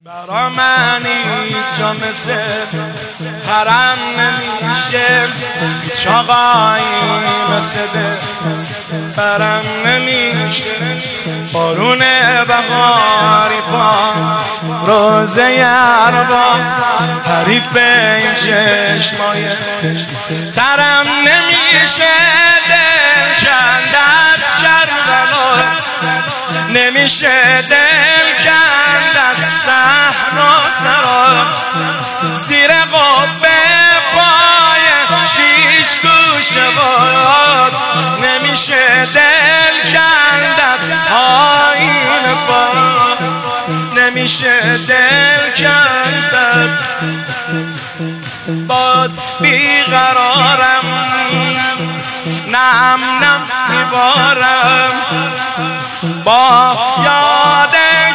برا من اینجا مثل حرم نمیشه، هیچ آقایی مثل برم نمیشه. بارون بهاری با روزه اربا، حریف این چشمای ترم نمیشه. دل کند از کربلا، نمیشه دل کند از صحرا سرا. زیر قبه پای شیش گوشه باز، نمیشه دل کند از آیین با، نمیشه دل کند از باز. بیقرارم نم نم میبارم با یاد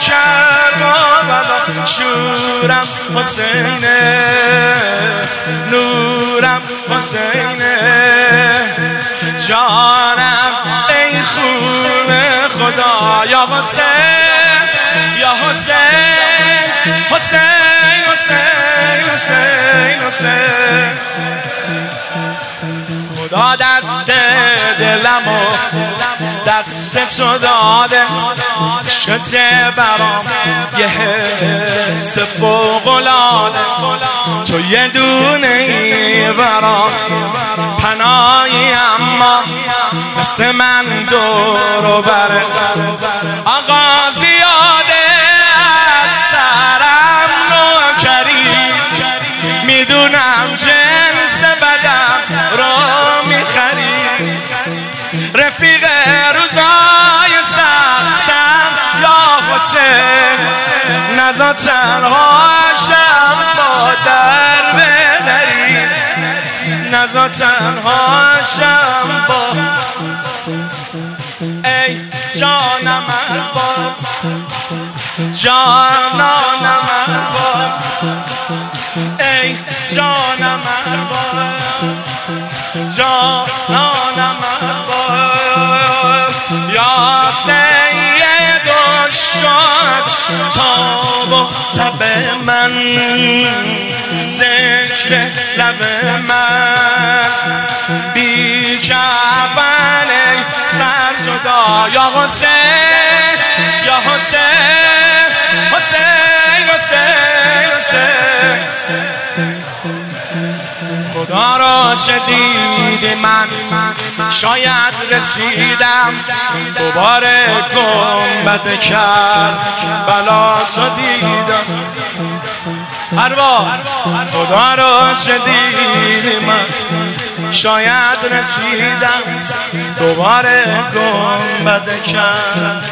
کربلا. شورم حسینه، نورم حسینه، جانم ای خون خدا. یا حسین یا حسین، حسین حسین حسین حسین. خدا دست دلمو دست تو داده، شده برام یه حس فوق‌العاده. تو یه دونه ای برام پناهی، اما مثل من دور و بر آقا زیاده. از سرم نوکری، میدونم جنس بدم رو میخری. رفیق روزای سختم یا حسین، نزا تنهاشم با در بدری، نزا تنهاشم با. ای جانم با، جانانم با، ای جانم با، جانانم با. یا سید الشهد تاب و تب من، ذکر لب من بی کفن ای سر جدا. یا حسین یا حسین، حسین حسین حسین. خدا را چه دیدی من، شاید رسیدم دوباره گنبد کربلا تو دیدم. اروا خدا را چه دیدی من، شاید رسیدم دوباره گنبد کربلا.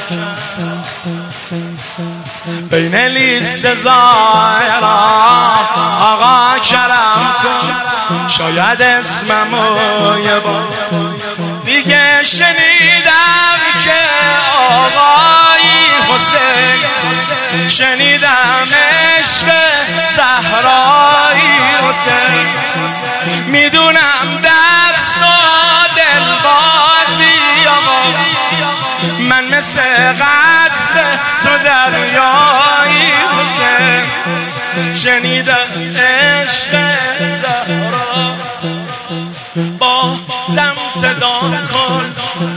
بین لیست زائران آقا کرم کن، شاید اسممو یه بار دیگه شنیدم که آقای حسین. شنیدم عشق زهرای حسین، میدونم دست و دل بازی آقا. من مثل قطر تو دریای حسین، شنیدم عشق زهرا. با زم صدا کن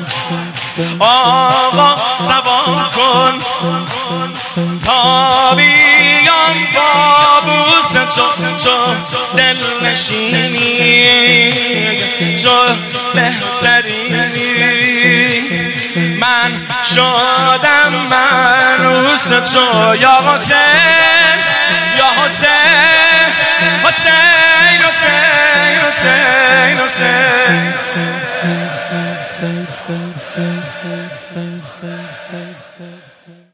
آقا، سوار کن تا بیام کابوس تو دل نشینی، تو بهترینی. من شدم منوس تو یا حسین یا حسین، حسین حسین حسین حسین.